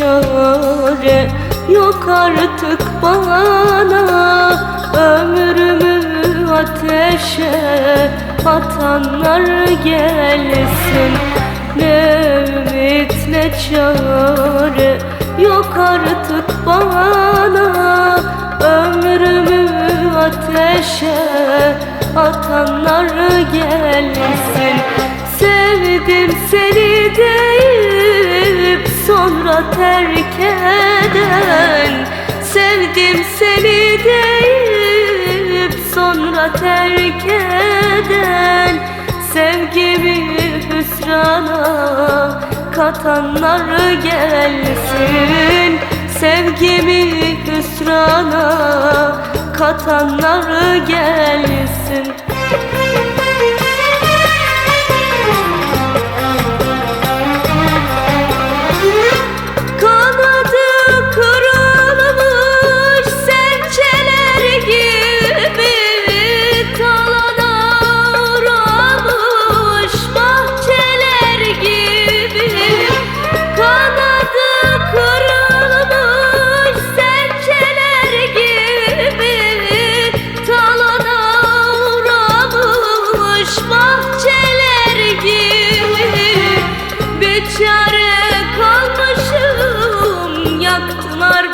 çare yok artık bana. Ömrümü ateşe atanlar gelsin. Ne ümit ne çare yok artık bana. Ömrümü ateşe atanlar gelsin. Sevdim seni deyip sonra terk eden, sevdim seni deyip sonra terk eden, sevgimi hüsrana katanlar gelsin. Sevgimi hüsrana katanlar gelsin. Çare kalmışım, yaktılar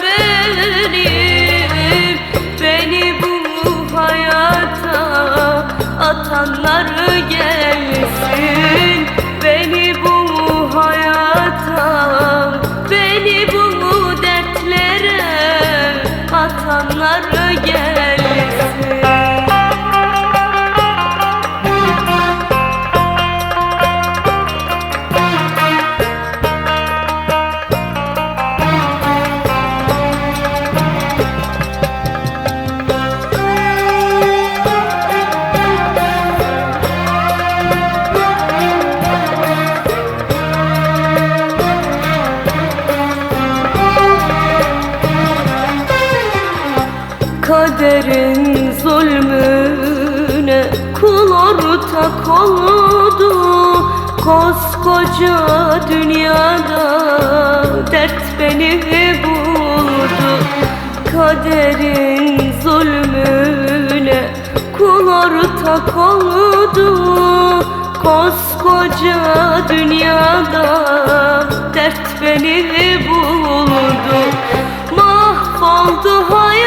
beni bu hayata atanlar gelsin. Beni bu hayata, beni bu dertlere atanlar gelsin. Kaderin zulmüne kul ortak oldu. Koskoca dünyada dert beni buldu. Kaderin zulmüne kul ortak oldu. Koskoca dünyada dert beni buldu. Mahvoldu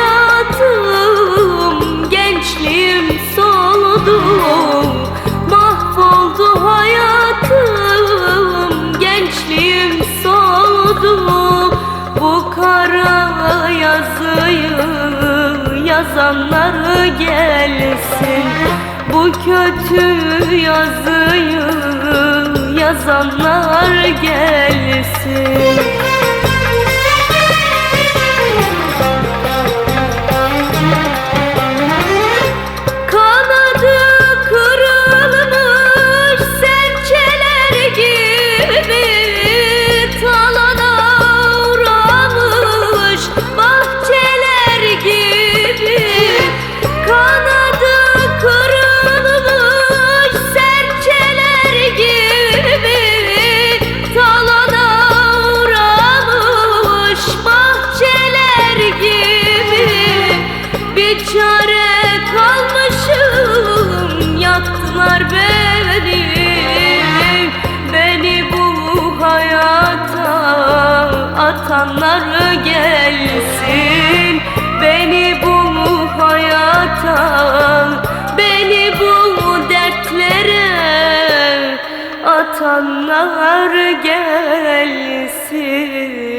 hayatım, gençliğim soldu. Mahvoldu hayatım, gençliğim soldu. Bu kara yazıyı yazanlar gelsin. Bu kötü yazıyı yazanlar gelsin. Çare kalmışım, yaktılar beni bu hayata atanlar gelsin. Beni bu hayata, beni bu dertlere atanlar gelsin.